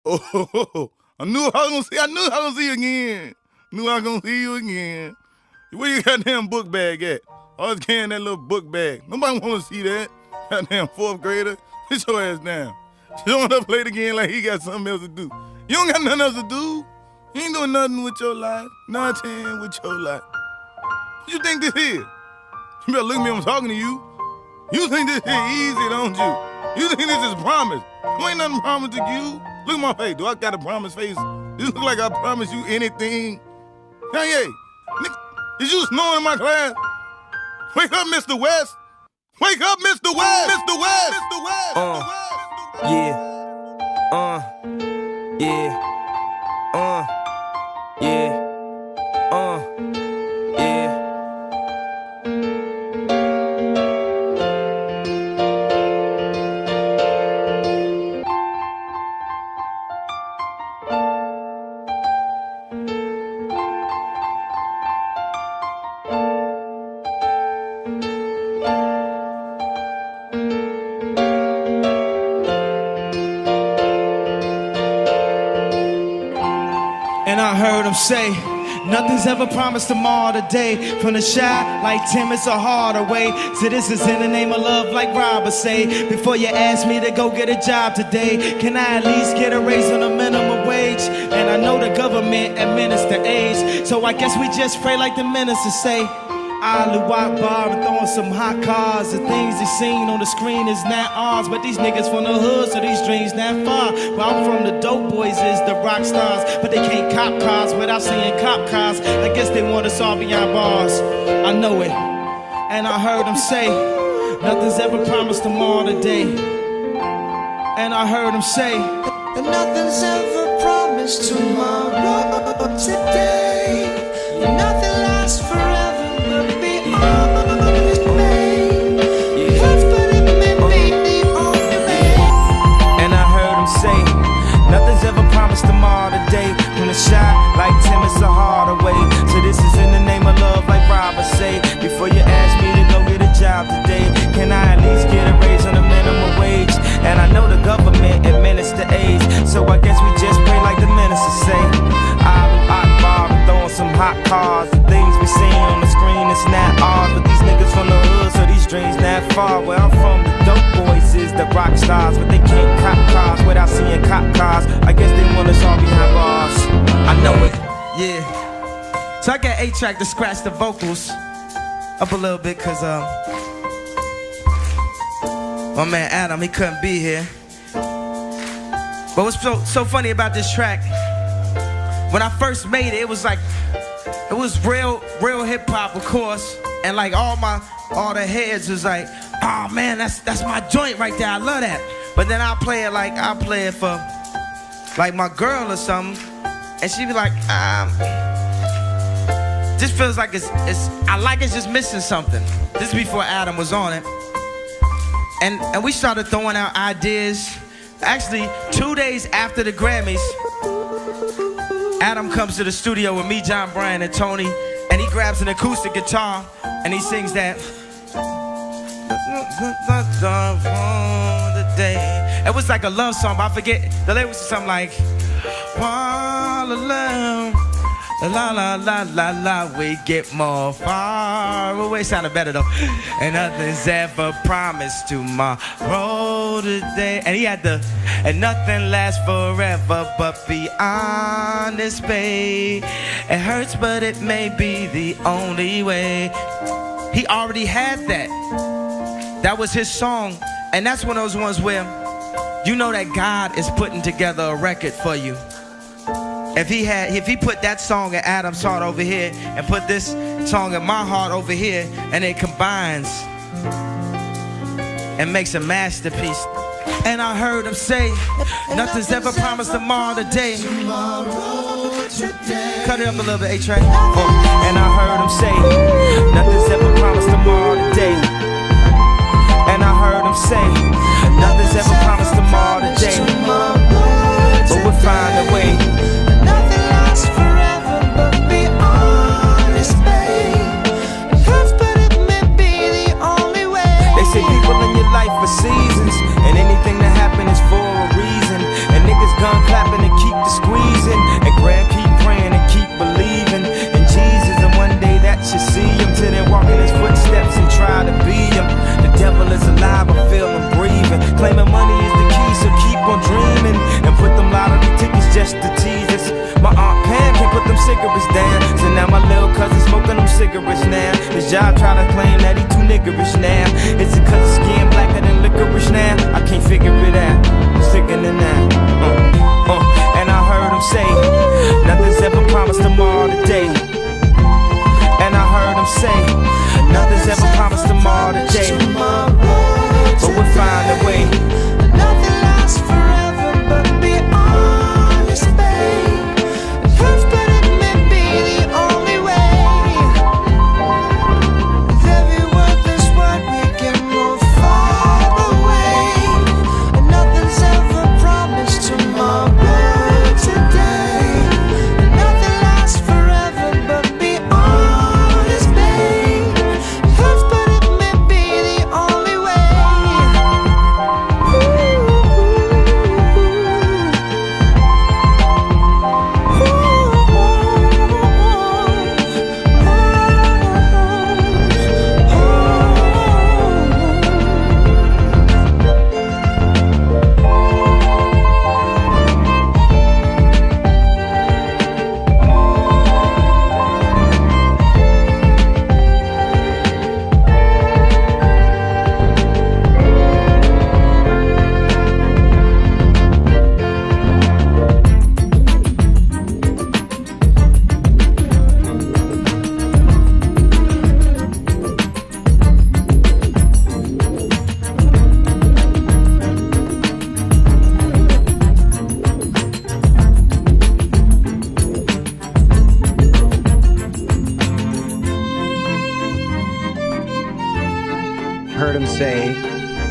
Oh, I knew I was gonna see you again. Knew I was gonna see you again. Where your goddamn book bag at? Always carrying that little book bag. Nobody wanna see that. Goddamn fourth grader. Sit your ass down. You don't wanna play the game like he got something else to do. You don't got nothing else to do. You ain't doing nothing with your life. Nothing with your life. What you think this is? You better look at me when I'm talking to you. You think this is easy, don't you? You think this is promise. You ain't nothing promised to you. Look at my face. Do I got a promise face? This look like I promise you anything. Kanye, is you snoring in my class? Wake up, Mr. West. Wake up, Mr. West. Mr. West. Mr. West. Yeah. Yeah. Yeah. Yeah. And I heard him say, nothing's ever promised tomorrow today. From the shy like Tim, it's a harder way. So this is in the name of love like Robert say. Before you ask me to go get a job today, can I at least get a raise on the minimum wage? And I know the government administer age, so I guess we just pray like the minister say. Allahu Akbar and throwing some hot cars. The things they seen on the screen is not ours, but these niggas from the hood, so these dreams not far. Where I'm from, the dope boys is the rock stars, but they can't cop cars without seeing cop cars. I guess they want us all behind bars. I know it, and I heard them say, nothing's ever promised tomorrow today. And I heard them say, and nothing's ever promised tomorrow today. And nothing lasts forever. Nothing's ever promised tomorrow today. From the shot like Tim, it's a harder way. So this is in the name of love like Robert say. Before you ask me to go get a job today, can I at least get a raise on the minimum wage? And I know the government administer age, so I guess we just pray like the minister say. Allahu Akbar, throwing some hot cars. The things we seen on the screen, it's not ours, but these niggas from the hood, so these dreams not far. Where I'm from, the dope boys is the rock stars, but they can't cop cars without seeing cop cars. I guess they want us all behind bars. I know it. yeah. So I got 8-track to scratch the vocals up a little bit, cause my man Adam, he couldn't be here. But what's so funny about this track, when I first made it, it was real hip hop, of course, and like all the heads was like, oh man, that's my joint right there, I love that. But then I'll play it for like my girl or something, and she be like, just feels like it's just missing something. This is before Adam was on it. And we started throwing out ideas. Actually, 2 days after the Grammys, Adam comes to the studio with me, John Bryan, and Tony, and he grabs an acoustic guitar and he sings that. It was like a love song, but I forget the lyrics or something like, la la la la la, we get more far away. Sounded better though. And nothing's ever promised tomorrow today. And he had and nothing lasts forever, but beyond this bay. It hurts, but it may be the only way. He already had that. That was his song. And that's one of those ones where you know that God is putting together a record for you. If he put that song at Adam's heart over here and put this song at my heart over here, and it combines and makes a masterpiece. And I heard him say, nothing's ever promised tomorrow today. Cut it up a little bit, 8-track. And I heard him say, nothing's ever promised tomorrow today. And I heard him say, nothing's ever promised tomorrow today. But we'll find a way. Say people in your life for seasons, and anything that happen is for a reason. And niggas gun clapping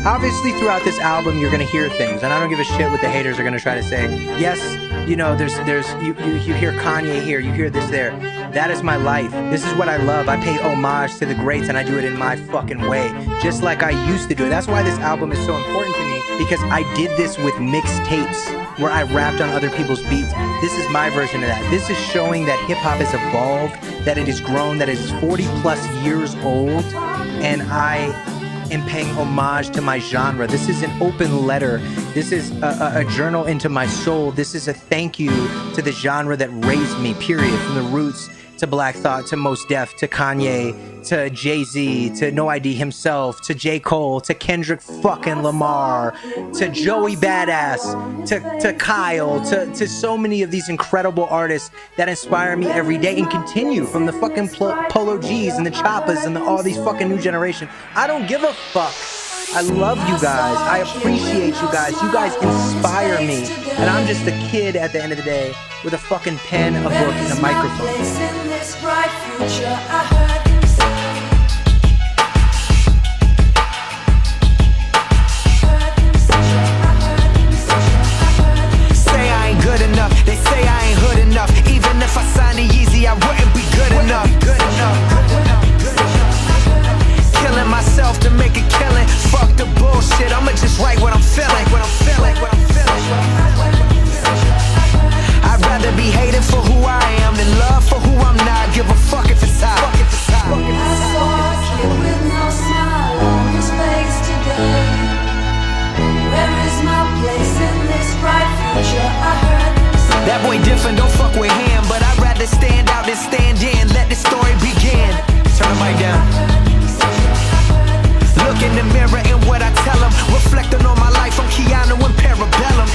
obviously throughout this album you're gonna hear things, and I don't give a shit what the haters are gonna try to say. Yes, you know, there's you hear Kanye here, you hear this there. That is my life. This is what I love. I pay homage to the greats, and I do it in my fucking way, just like I used to do it. That's why this album is so important to me, because I did this with mixtapes where I rapped on other people's beats. This is my version of that. This is showing that hip-hop has evolved, that it has grown, that it is 40 plus years old, and I am paying homage to my genre. This is an open letter. This is a journal into my soul. This is a thank you to the genre that raised me, period. From the Roots to Black Thought to Mos Def to Kanye to Jay-Z to No ID himself to J. Cole to Kendrick fucking Lamar to Joey Badass to Kyle to so many of these incredible artists that inspire me every day and continue, from the fucking Polo G's and the Choppas and all these fucking new generation. I don't give a fuck. I love you guys. I appreciate you guys. You guys inspire me. And I'm just a kid at the end of the day with a fucking pen, a book, and a microphone. Say I ain't good enough. They say I ain't hood enough. Even if I signed a Yeezy, I wouldn't be good enough. Killing myself to make a killing. Fuck the bullshit, I'ma just write what I'm feeling. I'd rather be hated for who I am than love for who I'm not. Give a fuck if it's hot. I saw a kid with no smile on his face today. Where is my place in this bright future? I heard him say that boy different, don't fuck with him. But I'd rather stand out than stand in. Let the story begin. Turn the mic down. Look in the mirror and what I tell them. Reflecting on my life, I'm Keanu and Parabellum.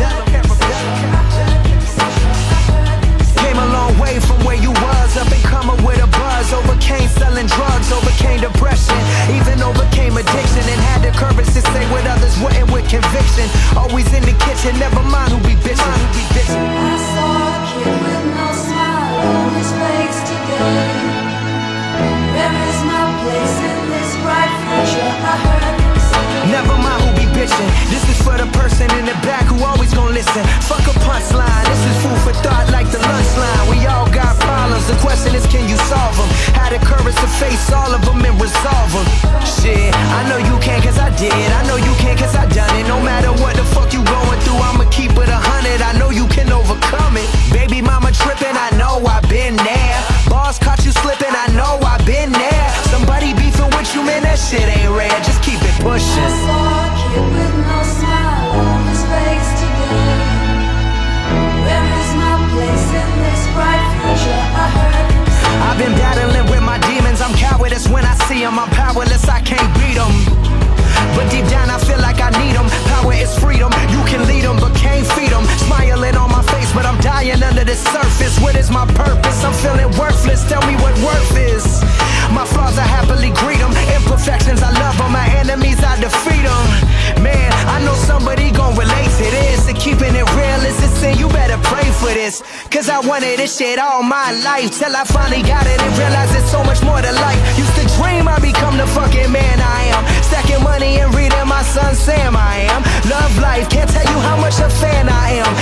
Came a long way from where you was. Up and coming with a buzz. Overcame selling drugs, overcame depression, even overcame addiction, and had the courage to say what others wouldn't with conviction. Always in the kitchen, never mind who be bitching. I saw a kid with no smile on his face today. Where is my place in this bright future? I heard him say never mind who be bitching. This is for the person in the back who always gon' listen. Fuck a punchline, this is food for thought like the lunch line. We all got problems, the question is can you solve them? Had the courage to face all of them and resolve them. Shit, I know you can cause I did. I know you can cause I done it. No matter what the fuck you going through, I'ma keep it 100. I know you can overcome it. Baby mama tripping, I know I've been there. Boss caught you slipping, I know I've been there. Somebody beefing with you, man, that shit ain't rare. Just keep it pushing. I saw a kid with no smile on his face today. Where is my place in this bright future? I heard him say I've been battling with my demons. I'm cowardice when I see them. I'm powerless, I can't beat them. But deep down I feel like I need them. Power is freedom, you can lead them but can't feed them. Smiling on my face but I'm dying under the surface. What is my purpose? I'm feeling worthless, tell me what worth is. My flaws I happily greet them. Imperfections I love them, my enemies I defeat them. Man, I know somebody gon' relate to this. And keeping it real is a sin, you better pray for this. Cause I wanted this shit all my life, till I finally got it and realized there's so much more to life. Used to dream I'd become the fucking man I am. Stacking money and reading my son Sam I am. Love life, can't tell you how much a fan I am.